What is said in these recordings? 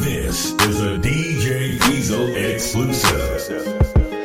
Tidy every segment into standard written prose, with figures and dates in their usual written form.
This is a DJ Diesel exclusive.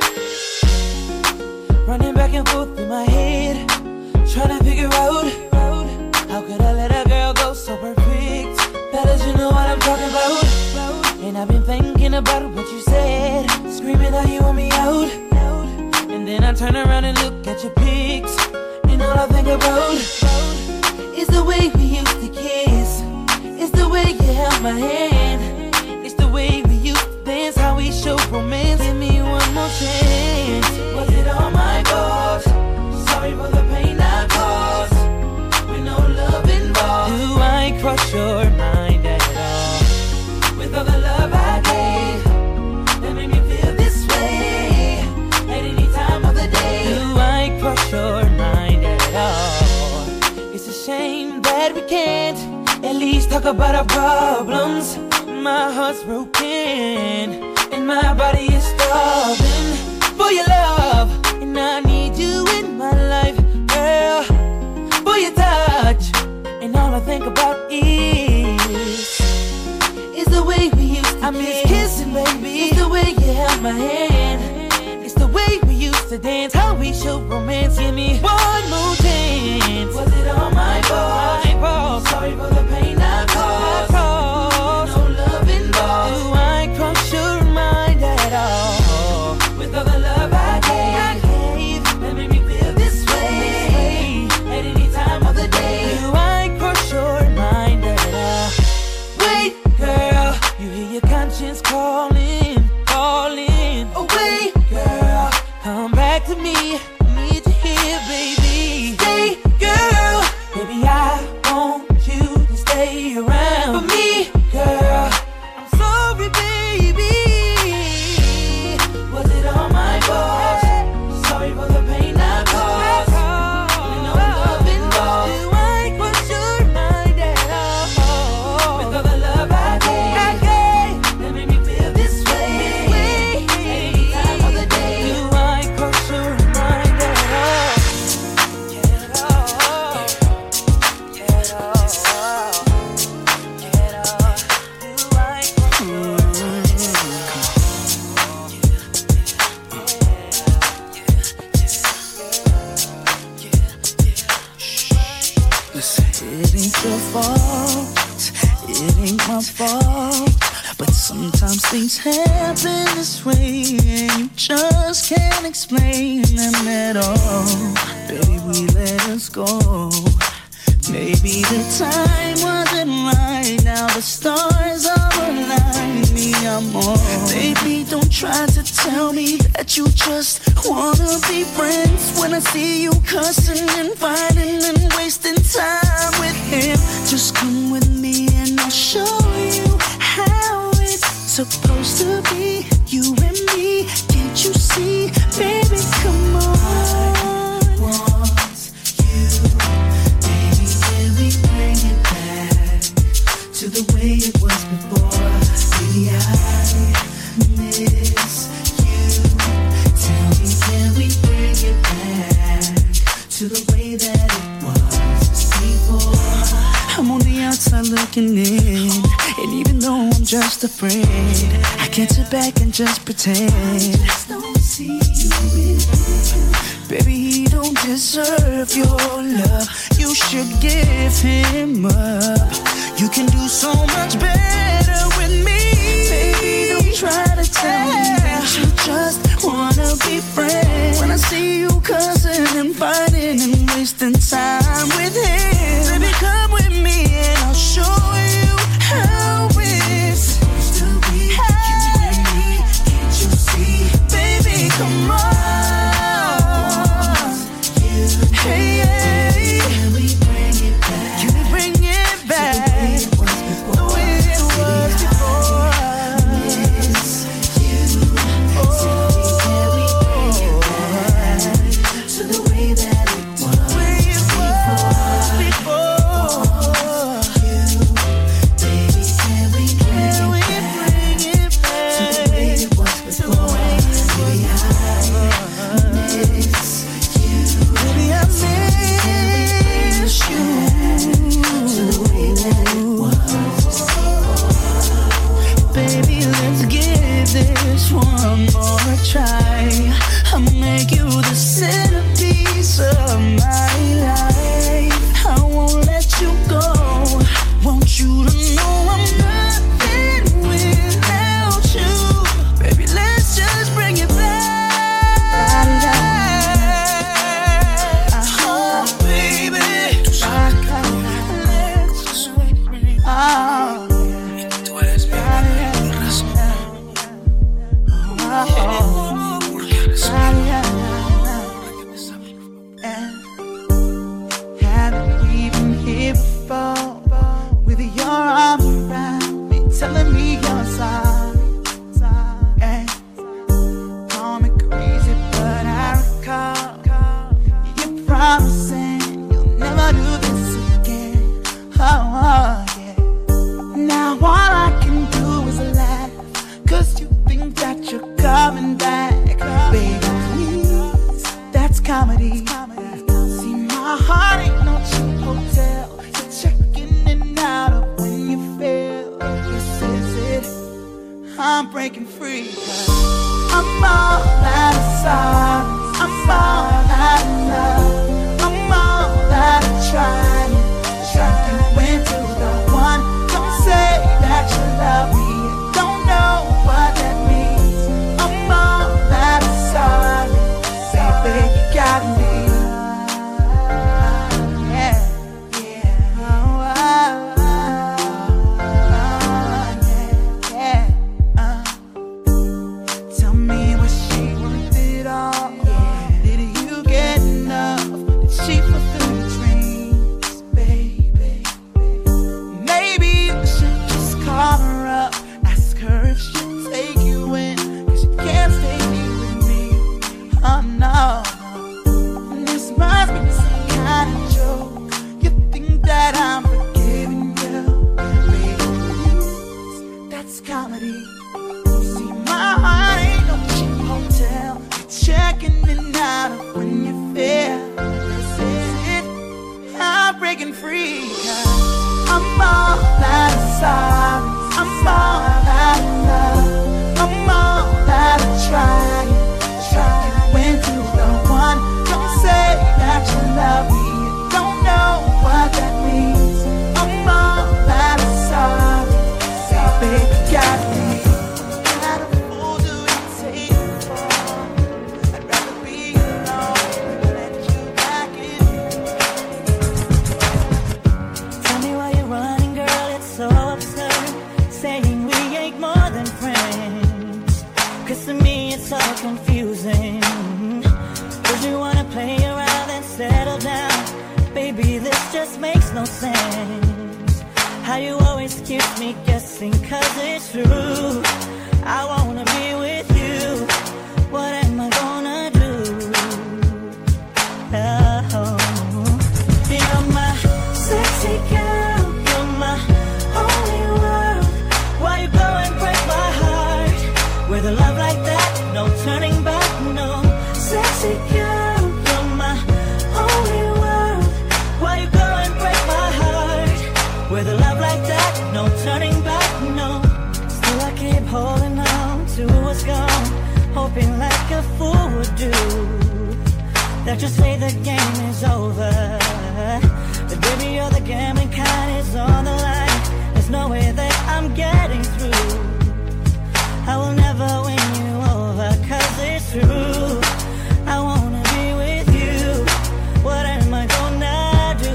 Running back and forth in my head, trying to figure out how could I let a girl go so perfect. Fellas, you know what I'm talking about. And I've been thinking about what you said, screaming how you want me out. And then I turn around and look at your pics, and all I think about is the way we used to kiss. It's the way you held my hand. It's the way we used to dance, how we show romance. Give me one more chance. Was it all my fault? Sorry for the pain I caused. With no love involved. Do I cross your mind at all? With all the love I gave, that made me feel this way. At any time of the day. Do I cross your mind at all? It's a shame that we can't at least talk about our problems. My heart's broken and my body is starving for your love, and I need you in my life, girl. For your touch, and all I think about is the way we used to. I miss kissing, baby. It's the way you held my hand. It's the way we used to dance, how we showed romance. Give me one more chance. Was it all my fault? Sorry for the pain I caused. No love involved. Do I cross your mind at all? With all the love I gave, that made me feel this way. At any time of the day. Do I cross your mind at all? Wait, girl, you hear your conscience calling, calling. Oh wait, girl, come back to me. Need you here, baby. Stay, girl. Baby, I want you to stay around for me, girl. I'm sorry, baby. Was it all my fault? Sorry for the pain I caused. With no love involved. Do I cross your mind at all? With all the love I gave, that made me feel this way. Any time of the day. Do I cross your mind at all? Get off. Get off. Get off. Do I cross your mind? Listen, it ain't your fault, it ain't my fault, but sometimes things happen this way and you just can't explain them at all. Baby, we let us go. Maybe the time wasn't right. Now the stars are aligning me. I'm on. Baby, don't try to tell me that you just wanna be friends when I see you cussing and fighting and wasting time with him. Just come with me and I'll show you how it's supposed to be. You and me, can't you see? Baby, come on. To the way it was before. Baby, I miss you. Tell me, can we bring it back to the way that it was before? I'm on the outside looking in, and even though I'm just afraid, I can't sit back and just pretend. I just don't see you. Baby, he don't deserve your love. You should give him up. You can do so much better with me. Baby, don't try to tell me that you just wanna be friends when I see you cussing and fighting and wasting time with him. Baby, come with me and I'll show you how it's supposed to be. You and me, can't you see? Baby, come on. Hey, hey. Can we bring it back? Can we bring it back? The way it was before. Miss you. Tell me, can we bring it back to this one more try. I'll make you the centerpiece of my life. I won't let you go. Want you to know I'm nothing without you. Baby, let's just bring it back. Oh, baby. Tú eres mi razón. Porque eres haven't we been here before? With your arms around me, telling me you're sorry. Call me crazy, but I recall you promising you'll never do this again. Oh, yeah. Now all I can do is laugh, 'cause you think that you're coming back. Baby, please, that's comedy. See, my heart ain't no cheap hotel. You're checking in and out of when you feel. This is it. I'm breaking free. I'm all out of silence. I'm all out of love. I'm all out of trying. You went to the one. Don't say that you love me. Don't know what that means. I'm all out of sorry. Baby, you got me. Yeah, yeah. Yeah. Tell me, was she worth it all? Did you get enough? Did she fulfill your dreams, baby? Maybe you should just call her up, ask her if she'll take you in, 'cause you can't stay here with me. Oh no, this must be some kind of joke. You think that I'm forgiving you, baby? Please, that's comedy. See, my heart ain't no cheap hotel. You're checking in and out of when you feel. This is it. I'm breaking free. 'Cause I'm all out of silence. I'm all out of love. I'm all out of trying. You went to the one. Don't say that you love me. You don't know what that means. I'm all out of sorry. Say, baby, got me. Not a fool do it take for. I'd rather be alone than let you back in. Tell me why you're running, girl, it's so absurd. Saying we ain't more than friends. 'Cause to me it's so confusing. 'Cause you wanna play around and settle down. Baby, this just makes no sense. How you always keep me guessing, 'cause it's true. I wanna be with you. What am I gonna do? Oh, you're my sexy girl. You're my only world. Why you go and break my heart? With a love like that, no turning back, no. Sexy girl, you're my only world. Why you go and break my heart? With a love like that, no turning back, no. Still I keep holding on to what's gone, hoping like a fool would do that you say the game is over. But baby, you're the gambling kind, is on the line. There's no way that I'm getting through. I will never win you over, 'cause it's true. I wanna be with you. What am I gonna do?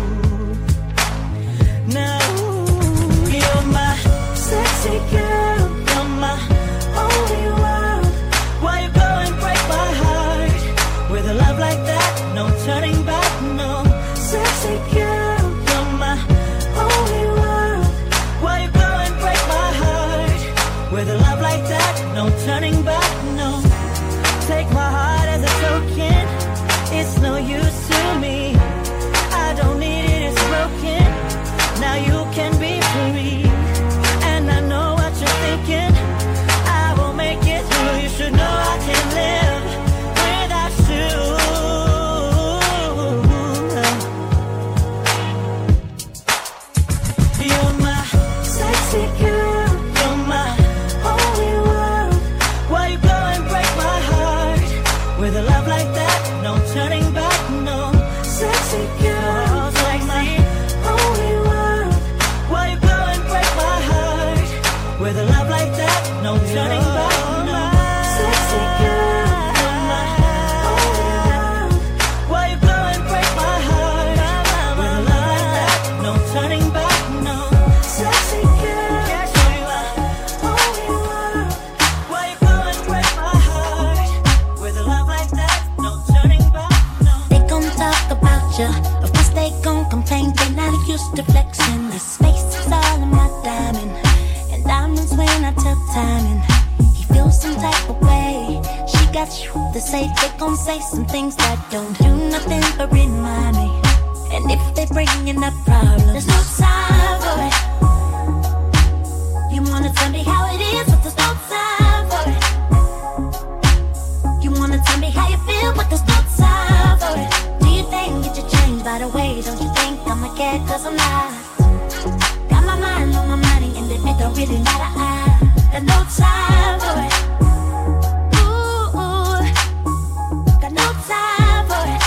No, you're my sexy girl. You're my only world. Why you go and break my heart? With a love like that, no turning back, no. Sexy girl, you're my only world. Why you go and break my heart? With a love like that, no turning back, no. Take my heart as a token. It's no use to me. I don't need it, it's broken. Now you can be free. And I know what you're thinking. I will make it through. You should know I can live without you. You're my sexy girl. You're my only world. With a love like that, no turning back, no. Sexy girl, you're my only world. Why you go and break my heart? With a love like that, no turning back, no. Sexy girl, yes you are only world. Why you go and break my heart? With a love like that, no turning back, no. They gon' talk about you, of course they gon' complain. They not used to flexing. This face is all in my diamond, and diamonds when I tell timing. He feels some type of way. She got you to say. They gon' say some things that don't do nothing but remind me. And if they bringing up problems, there's no time for it. You wanna tell me how it is, but there's no time for it. You wanna tell me how you feel, but there's no time for it. Do you think it should change by the way? Don't you think I'ma care? Cause I'm not. Got my mind on my money and it don't really matter. Got no time for it. Ooh, got no time for it.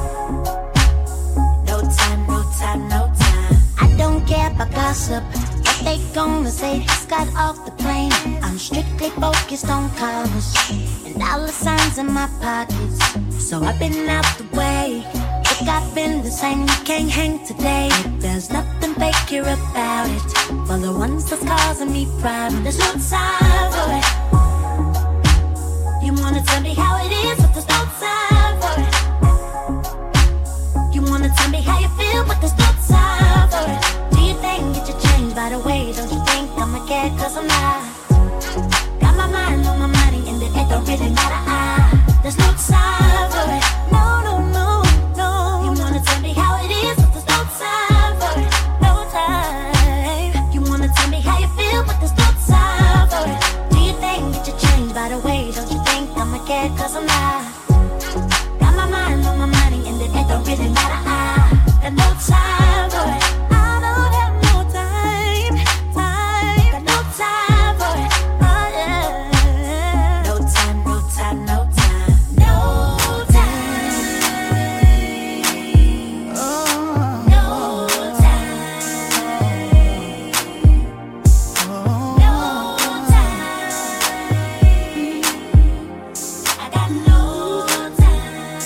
No time, no time, no time. I don't care about gossip. What they gonna say? Just got off the plane. I'm strictly focused on commas and dollar signs in my pockets. So I've been out the way. Look, I've been the same. You can't hang today. There's nothing fake here about it. For the ones that's causing me problems, there's no time for it. You wanna tell me how it is, but there's no time for it. You wanna tell me how you feel, but there's no time for it. Do you think it should change by the way? Don't you think I'ma care? Cause I'm not. Got my mind on my money and it don't really matter. There's no time for it. No, no, no, no. You wanna tell me how it is, but there's no time for it. No time. You wanna tell me how you feel, but there's no time for it. Do you think it should change by the way? Don't you think I'ma care? Cause I'm not. Got my mind on my money and it don't really matter. Got no time for it. I don't have no time. Got no time for it. Oh yeah. No time, no time, no time. No time. Oh. No time. No time. I got no time.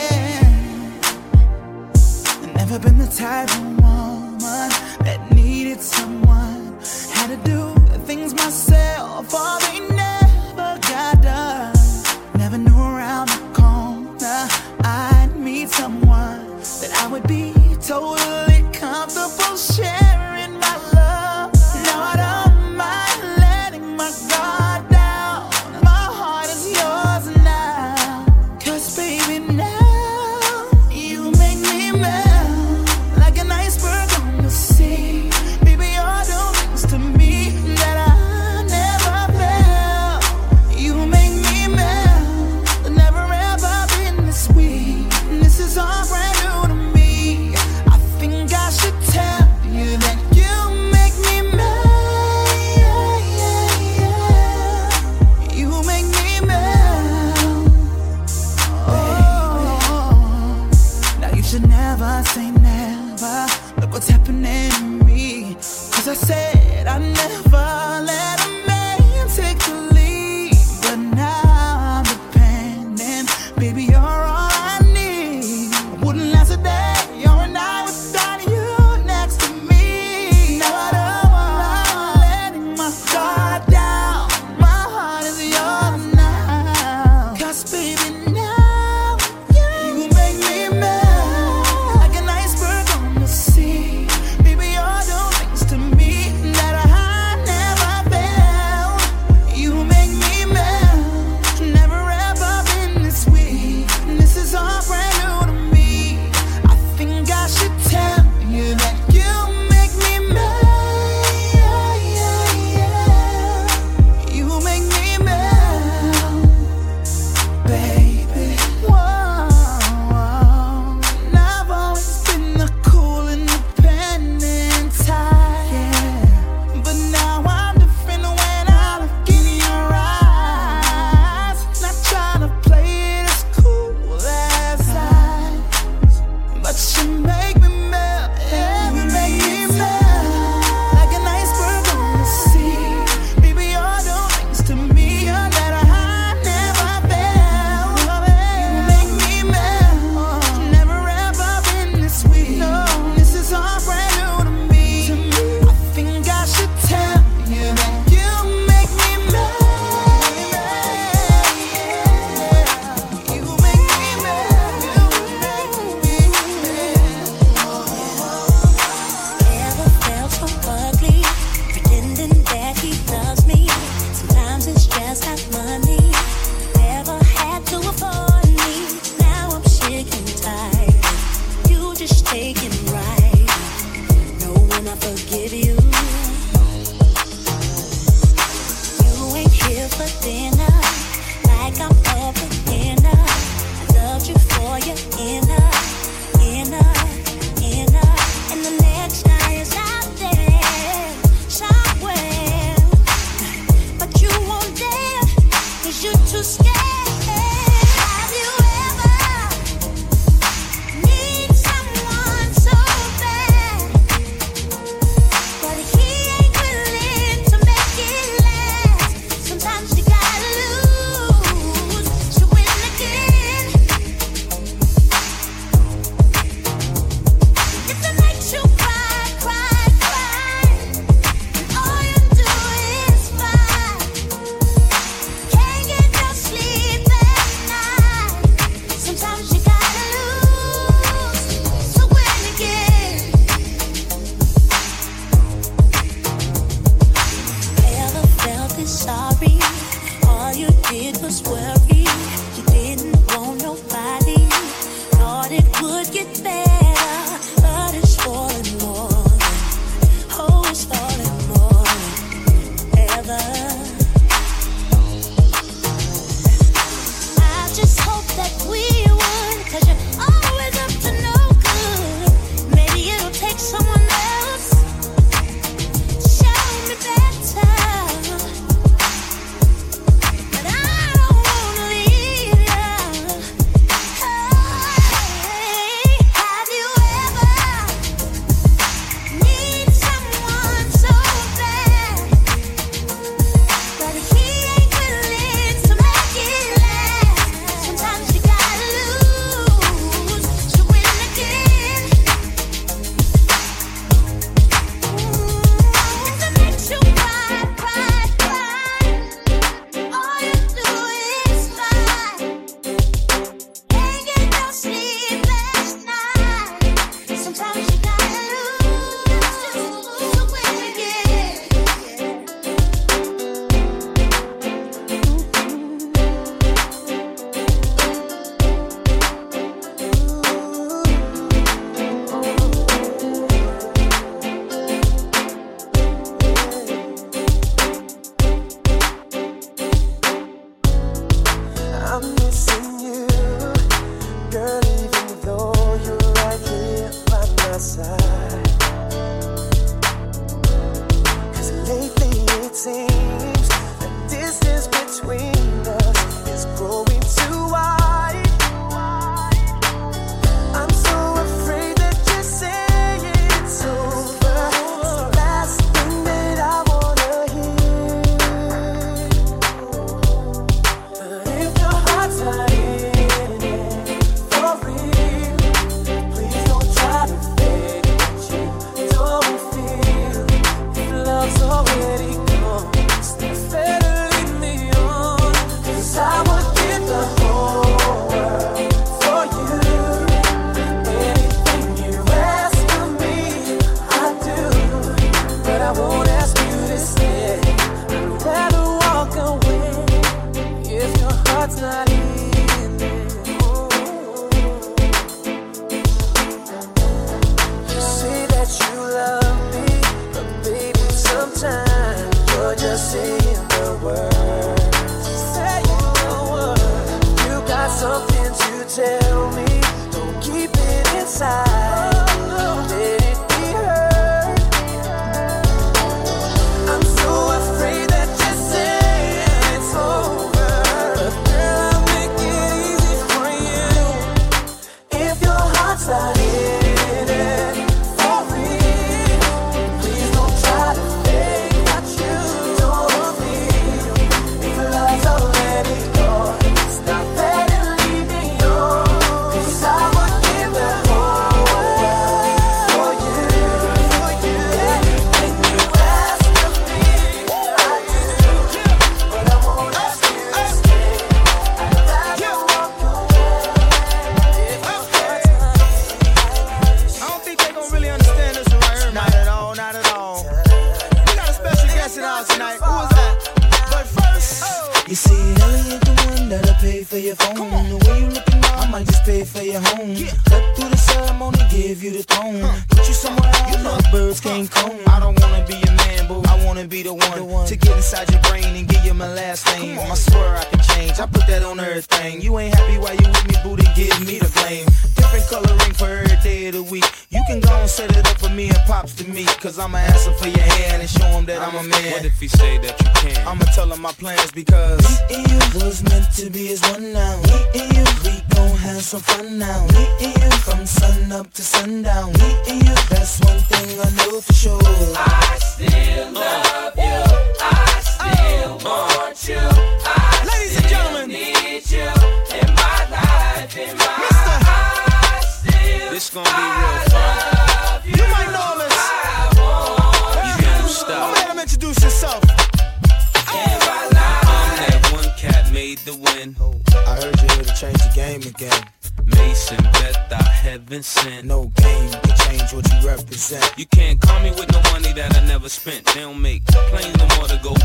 Yeah. I've never been the type of woman that needed someone. Had to do things myself, or they never got done. Never knew around the corner I'd meet someone that I would be totally comfortable sharing my love. Now I don't mind letting my guard down. My heart is yours now. Cause baby now you make me melt like an iceberg on the sea. Baby, you're doing things to me that I never felt. sorry. All you did was worry. You didn't want nobody. Thought it would get better, but it's falling more. Oh, it's falling more than ever. I just hope that we would, 'cause you're always up to no good. Maybe it'll take someone else. Show me better. But I don't wanna leave you. Hey, have you ever need someone so bad, but he ain't willing to make it last? Sometimes you gotta lose to win again. If it makes you cry, cry, cry, all you do is fight. Ain't get no sleep last night. Sometimes you gotta lose to win again. I'm missing you, girl, even though you're right here by my side. 'Cause lately it seems the distance between us is growing too wide. I'm so afraid that you say it's over. It's the last thing that I wanna hear. But if your heart's not in it for real, please don't try to fake what you don't feel. If love's already gone, it's better leave me on. 'Cause I would give the whole world for you. Anything you ask of me, I do. But I won't ask you to stay. I'd rather walk away if your heart's not in it. You say that you love me, but baby, sometimes you're just saying the words. Saying the words. You got something to tell me. Don't keep it inside. Let it be heard. I'm so afraid that you say it's over. Girl, I'll make it easy for you. If your heart's not in it for real, please don't try to fake what you don't feel. If love's already gone, it's not better leave me on. 'Cause I would give the whole world for you. Anything you ask of me, I do. But I won't ask you to stay. I'd rather walk away if your heart's not in it. I don't think they gon' really understand this one right here, man. Not at all, not at all. We got a special guest in ours tonight. Who is that? But first, You see, Elliot, the one that'll pay for your phone. The way you looking now, I might just pay for your home. Cut through the ceremony, give you the throne. Put you somewhere I know birds can't come. I don't wanna be your man, boo. I wanna be the one to get inside your brain and give you my last name. I swear I can change. I put that on everything. You ain't happy while you with me, boo, then give me the blame. Different coloring for every day of the week. You can go and set it up for me and Pops to meet. 'Cause I'ma answer for your hand and show him that I'm a man. What if he say that you can't? I'ma tell him my plans because Me and you was meant to be as one now. Me and you, we gon' have some fun now. Me and you, from sun up to sundown. Me and you, that's one thing I know for sure. I still love you. I still want you. I Ladies and gentlemen, need you in my life, in my Mister. I still This gonna be real fun. love you. You might know him as I want You you. can't I'm stop. gonna let him introduce himself. In my life. I'm that one cat made the win. I heard you here to change the game again. Mason bet I heaven sent. No game can change what you represent. You can't call me with no money that I never spent. They don't make planes no more to go where I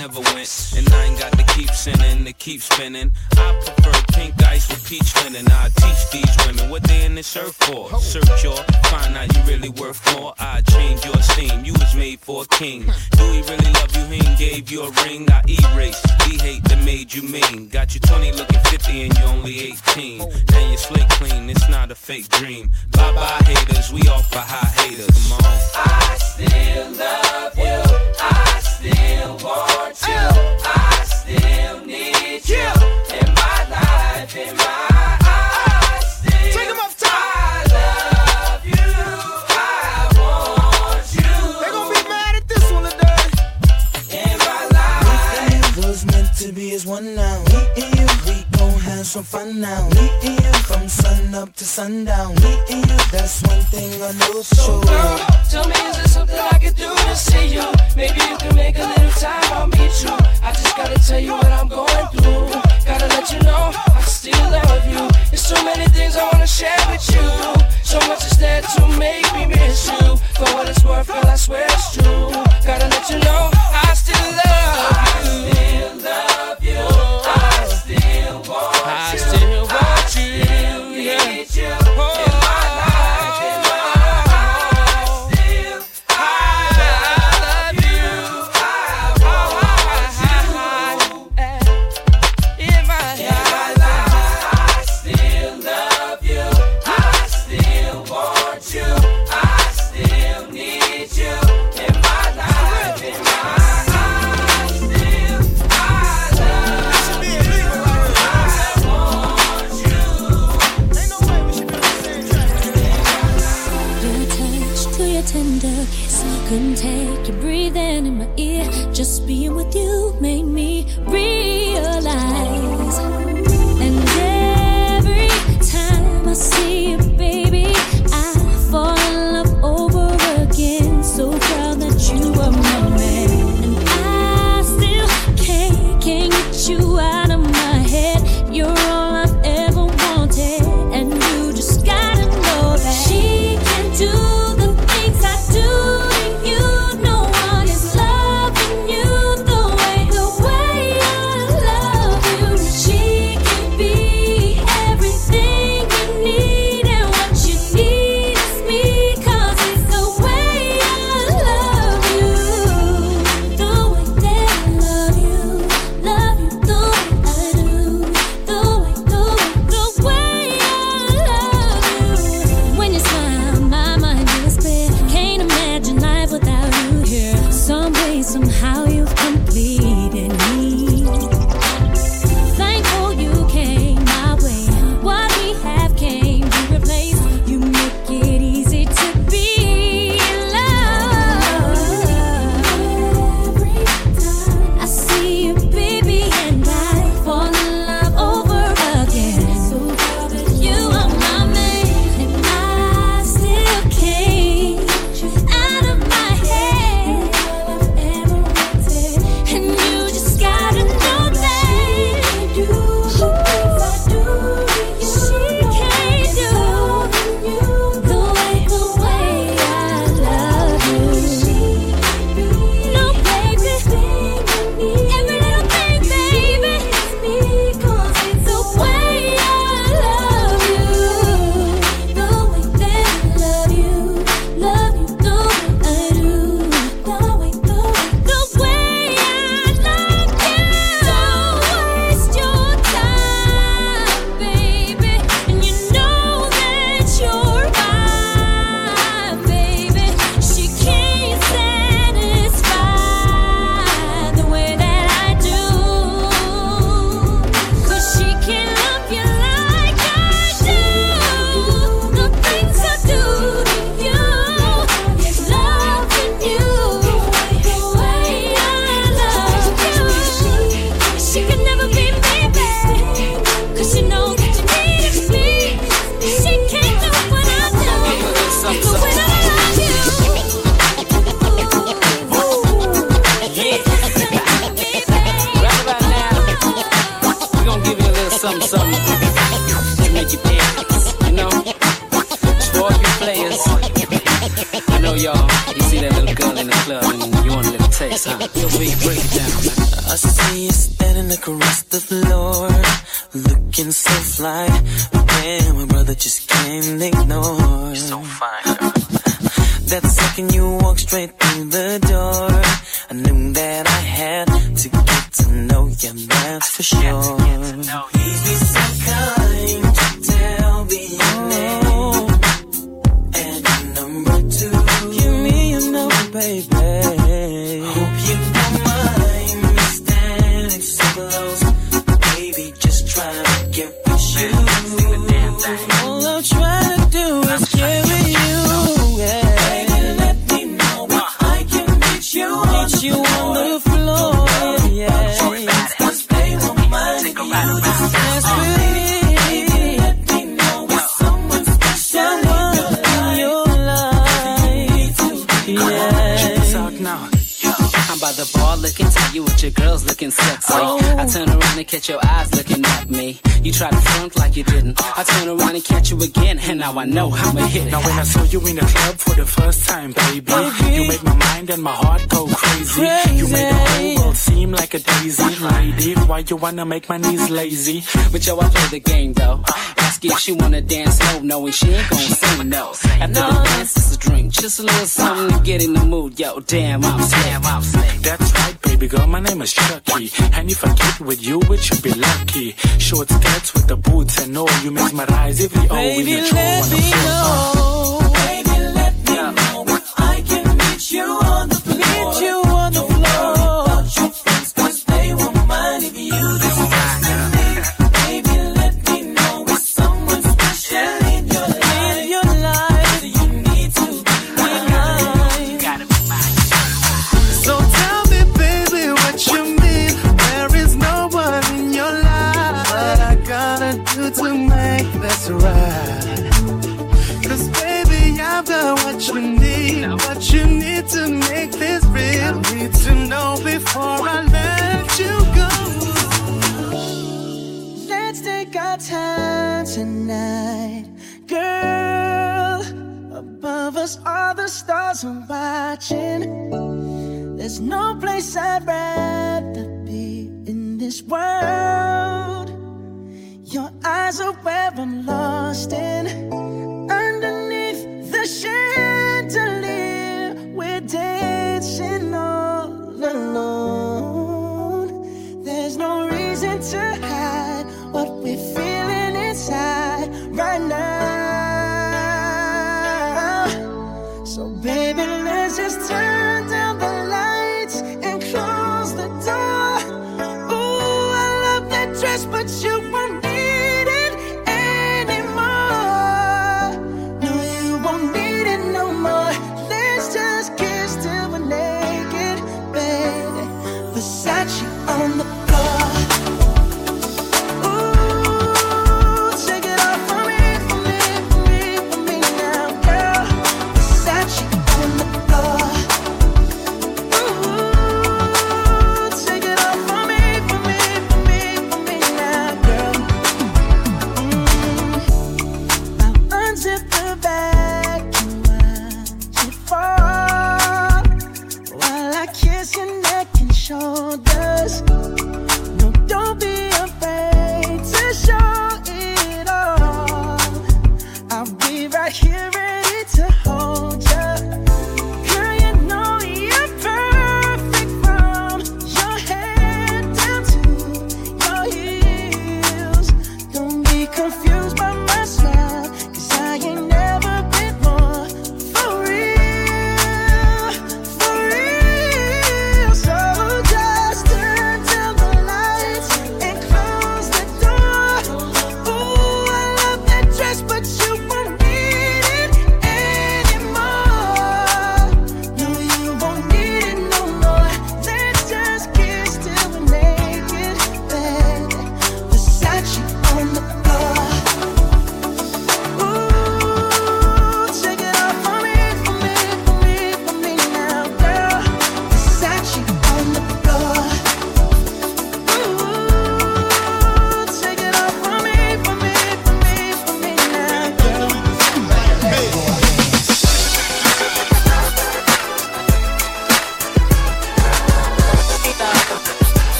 never went. And I ain't got to keep sinning, to keep spinning. I prefer pink ice with peach linen. I teach these women what they in this earth for. Search your, find out you really worth more. I change your esteem, you was made for a king. Do he really love you? He ain't gave you a ring. I erase the hate that made you mean. Got you 20 looking 50 and you only 18. Now you slate clean, it's not a fake dream. Bye bye haters, we off for high haters. Come on. I still love you, I still want you, I still need you in my life, in my eyes. Still, take 'em off top. I love you, I want you. They gon' be mad at this one today. In my life, it was meant to be as one now. Me and you, we gon' have some fun now. Me and you, from sun up to sundown. Me and you, that's one thing I know for sure. Girl, tell me, is there something I can do to see you? Maybe you can make a little time, I'll meet you. I just gotta tell you what I'm going through. Gotta let you know I still love you. There's so many things I wanna share with you. So much is there to make me miss you. For what it's worth, girl, I swear it's true. Gotta let you know I still love you. I still love you. I still want you. I still want you. I still need you in my life, in my tender kiss. Couldn't take you breathing in my ear. Just being with you made me realize. And every time I see you, baby, I fall in love over again. So proud that you are my man. And I still can't get you out of my head. You're all I've ever wanted, and you just gotta know that she can do the things I do to you. No one is loving you the way I love you. She can be everything you need, and what you need is me, 'cause it's the way I love you. The way that I love you the way I do. The way I love you. When you smile, my mind is clear. Can't imagine life without you here. Some way, somehow you've completed me. Thankful you came my way. What we have came to replace. You make it easy to be in love. Every time I see you, baby, and I fall in love over again. So proud that you are my man, and I still can't get you out of my head. All I've ever wanted, and you just gotta know that you things I do to you. She can't do the way I love you. No, baby, every little thing, baby, it's me, 'cause it's the way I love you. The way that I love you the way I do. The way I love you. Don't waste your time, baby, and you know that you're mine, baby. She can't satisfy the way that I do, 'cause she can love you like I do. The things I do to you, loving you the way I love you. She could never be me, baby, 'cause she knows that you need me. She can't do what I do, the way that I love you. Right about now, we're gonna give you a little something to make you dance, you know? For all you players, I know y'all, you see that little girl in the club and you want a little taste, huh? You'll be break it down, man. Baby, you're standing across the floor, looking so fly. Man, my brother just can't ignore. You're so fine, girl. That second you walked straight through the door, I knew that I had to get to know you, that's for sure. Please be so kind to tell me your name and your number too. Give me your number, baby. Hope you don't mind me standing so close. Baby, just try to get with you. All I'm trying to do is get with you. You on the floor, yeah. Just play with mine. Take a ride around. Let me know when someone special in your life. Yeah. Check this out now. I'm by the bar looking tight, with your girls looking sexy. I turn around and catch your eyes looking at me. You try to front like you didn't. I turn around and catch you again, and now I know how I'ma hit it. Now when I saw you in the club for the first time, baby, you made my mind and my heart go crazy. You made the whole world seem like a daisy. Lady, why you wanna make my knees lazy? But yo, I play the game though. Ask if she wanna dance slow, knowing she ain't gon' say no. After the dance, it's a drink, just a little something to get in the mood. Yo, damn, I'm slick. That's right, baby girl, my name is Chucky. And if I get with you, it should be lucky. Short skirts with the boots and all, you mesmerize every O in the show. Baby, let me know. Baby, let me know if I can meet you on the floor. Meet you on the floor. Without your friends, 'cause they won't mind if you just trust me. Baby, let me know if someone special in your life. In your life, you need to be mine. You gotta be mine. So tell me, baby, what you mean? There is no one in your life. What I gotta do to make this right? 'Cause baby, I've got what you need to make this real. Need to know before I let you go. Let's take our time tonight, girl. Above us, all the stars are watching. There's no place I'd rather be in this world. Your eyes are where I'm lost in. Underneath the chandelier, we're dancing all alone. There's no reason to hide what we're feeling inside right now. So baby, let's just turn down the lights and close the door. Ooh, I love that dress, but you won't need it anymore. No, you won't need it no more. Let's just kiss till we're naked, baby. Versace on the floor. Ooh, take it off for me, for me, for me, for me now, girl. Versace on the floor. Ooh, take it off for me, for me, for me, for me now, girl. I'll unzip the bag and watch it fall while I kiss your neck and shoulders.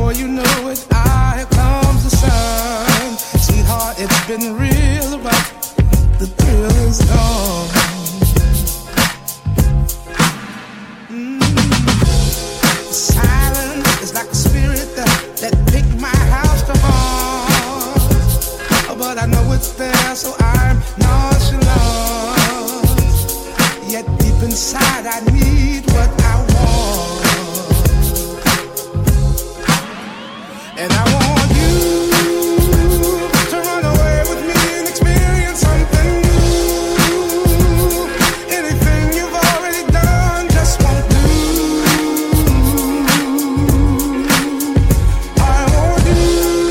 before you know it, here comes the sun. Sweetheart, it's been real, but the thrill is gone. Silence is like a spirit that picked my house to haunt. But I know it's there, so I'm nonchalant. Yet deep inside I need what I want. And I want you to run away with me and experience something new. Anything you've already done just won't do. I want you,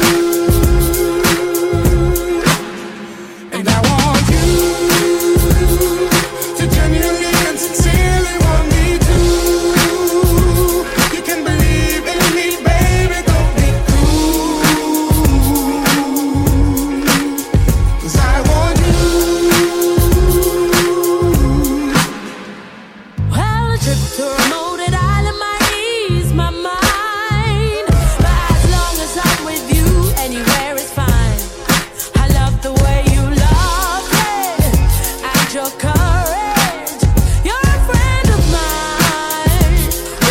and I want you to genuinely and sincerely want me too. You can believe in me, baby, don't be cruel. 'Cause I want you. Well, a trip to a remote island might ease my mind, but as long as I'm with you, anywhere is fine. I love the way you love it and your courage. You're a friend of mine.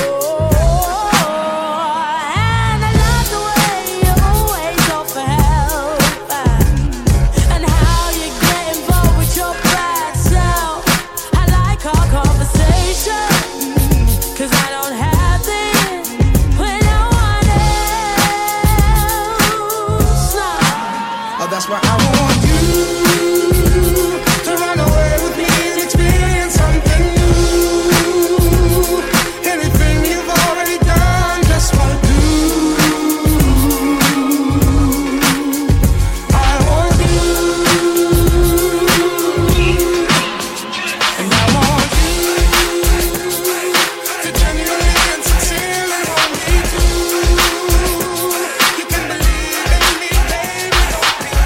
Oh, and I love the way you always offer help and how you get involved with your bad self. I like our conversation, 'cause I don't have it with no one else. No. Oh, that's why I want you to run away with me and experience something new. Anything you've already done just won't do. I want you, and I want you to genuinely and sincerely want me too. You can believe in me, baby, don't be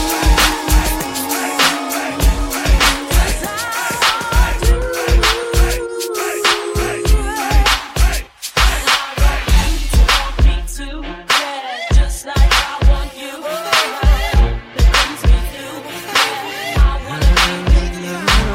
Just like I want you. The things we do. I wanna be with you.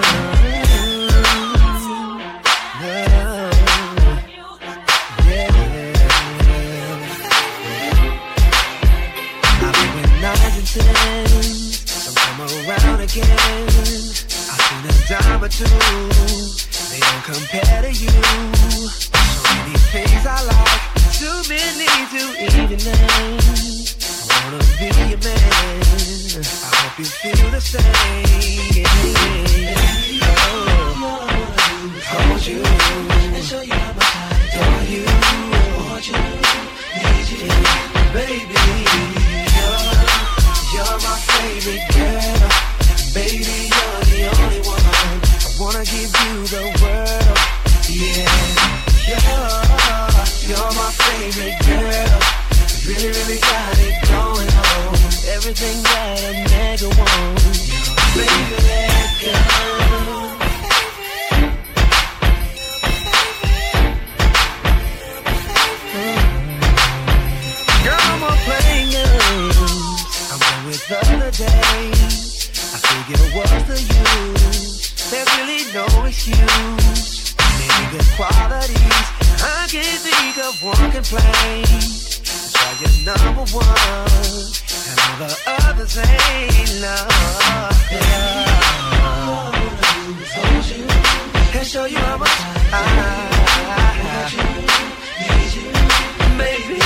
I've been with 9 and 10, some come around again. I've seen a dime or two, they don't compare to you. So many things I like, too many to even name. I wanna be your man, I hope you feel the same. Hold you and show you how much I adore you. Want you, need you, baby. You're my favorite girl, baby. You're the only one. I wanna give you the world, yeah. You're my favorite girl. Really, really got it going on. Everything that a nigga wants. Favorite girl. Girl, I'm on playing games. I'm done with the other day. I figured what's the use? There's really no excuse. Many good qualities, I can't think of one complaint. That's why you're number one, and all the others ain't love. Told you, and show you how much I need you, baby.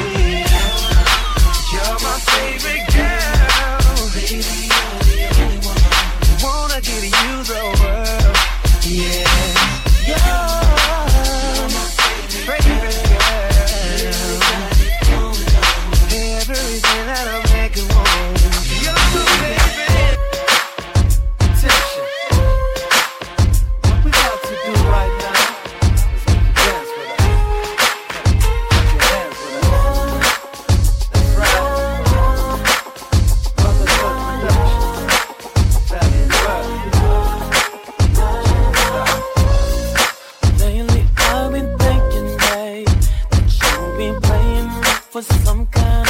You're my favorite girl, baby. You're the only one. Wanna give you the world, yeah. You're my favorite girl. Everything that I make you want. You're my favorite. Attention. What we about to do right now some kind